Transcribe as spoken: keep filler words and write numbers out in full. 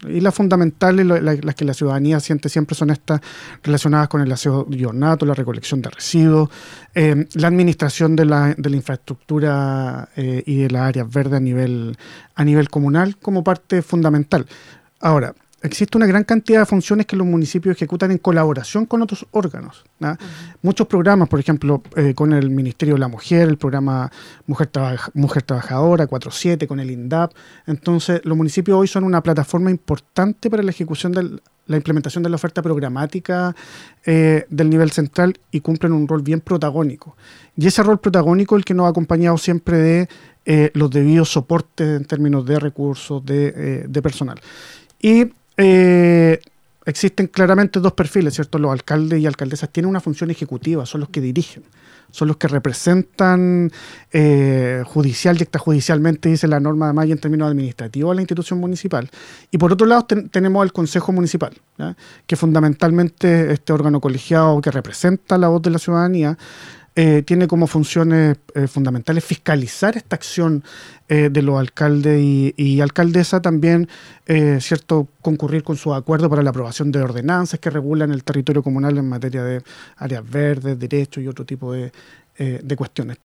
Y las fundamentales, la, la, las que la ciudadanía siente siempre son estas relacionadas con el aseo diurnato, la recolección de residuos, eh, la administración de la, de la infraestructura eh, y de las áreas verdes a nivel, a nivel comunal como parte fundamental. Ahora, existe una gran cantidad de funciones que los municipios ejecutan en colaboración con otros órganos, ¿no? Uh-huh. Muchos programas, por ejemplo, eh, con el Ministerio de la Mujer, el programa Mujer, Trabaja, Mujer Trabajadora, cuatro siete, con el INDAP. Entonces, los municipios hoy son una plataforma importante para la ejecución de la implementación de la oferta programática eh, del nivel central y cumplen un rol bien protagónico. Y ese rol protagónico es el que nos ha acompañado siempre de eh, los debidos soportes en términos de recursos, de, eh, de personal. Y Eh, existen claramente dos perfiles, ¿cierto? Los alcaldes y alcaldesas tienen una función ejecutiva, son los que dirigen, son los que representan eh, judicial y extrajudicialmente, dice la norma de Maya, en términos administrativos a la institución municipal. Y por otro lado ten, tenemos al Consejo Municipal, ¿ya? Que fundamentalmente este órgano colegiado que representa la voz de la ciudadanía, Eh, tiene como funciones eh, fundamentales fiscalizar esta acción eh, de los alcaldes y, y alcaldesas, también eh, cierto concurrir con sus acuerdos para la aprobación de ordenanzas que regulan el territorio comunal en materia de áreas verdes, derechos y otro tipo de, eh, de cuestiones.